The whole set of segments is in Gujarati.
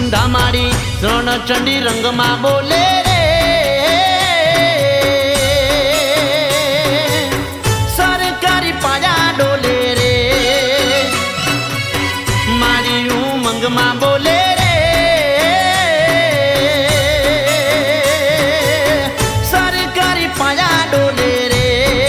સુંધા માડી રણચંડી રંગમાં બોલે રે સરકારી પાયા ડોલે રે મારી ઉમંગમાં બોલે રે સરકારી પાયા ડોલે રે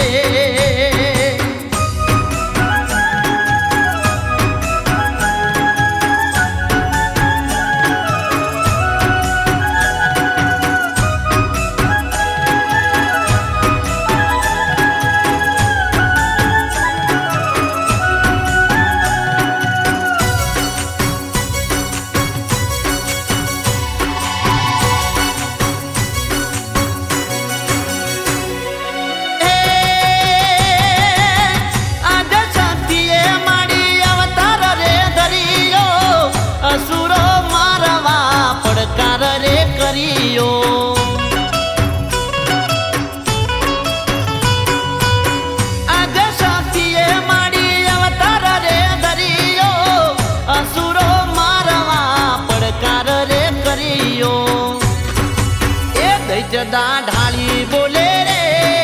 જદા ઢાળી બોલે રે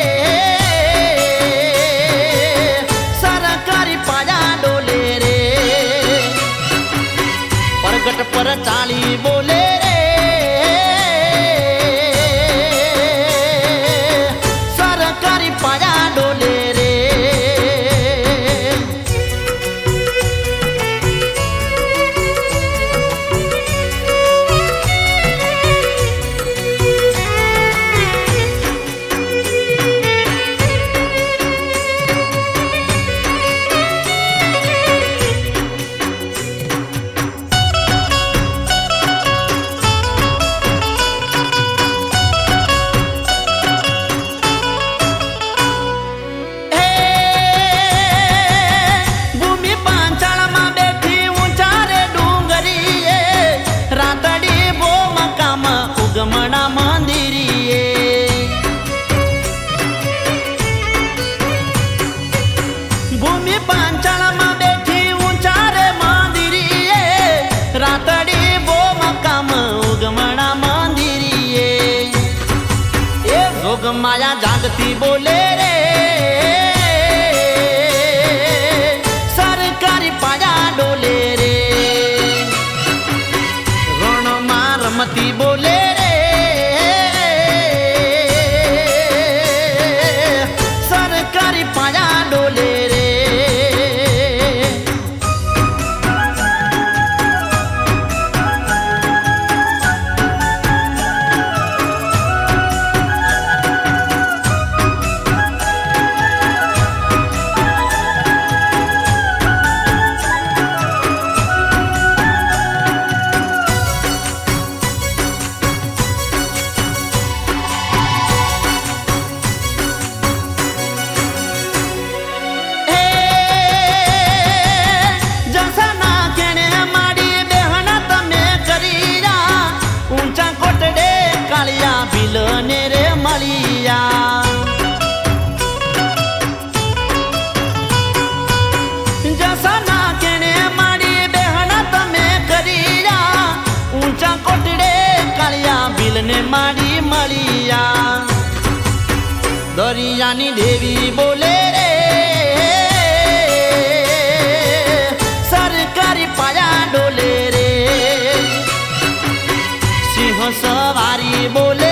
સરકારી પાયા ડોલે રે પરગટ પર ચાલી બોલે રે સરકારી પાયા ડોલે રે ગમણા મંદિરીએ ભૂમિ પાંચાળમાં બેઠી ઊંચા રે મંદિરીએ રાતડી બો મકામ ઉગમણા મંદિરીએ એ જોગ માયા જાગતી બોલે રે સરકારી પાયા ડોલે રે રણમાં રમતી બોલે પાયા ડોલે રે ભીલને રે મળિયા જસાના કેણે માડી બેહના તમે કર્યા ઊંચા કોટડે કાળિયા ભીલને માડી મળિયા દરિયાની દેવી બોલે રે સરકારી પાયા ડોલે રે સિંહ સવારી બોલે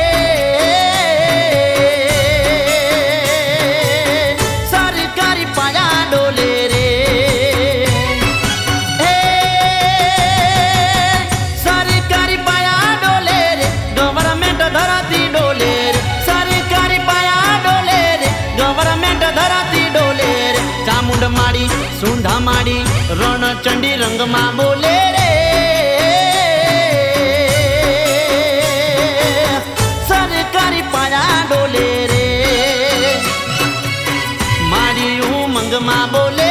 માડી સુંધા માડી રણચંડી રંગમાં બોલે રે સરકારી પાયા ડોલે રે માડી ઉમંગમાં બોલે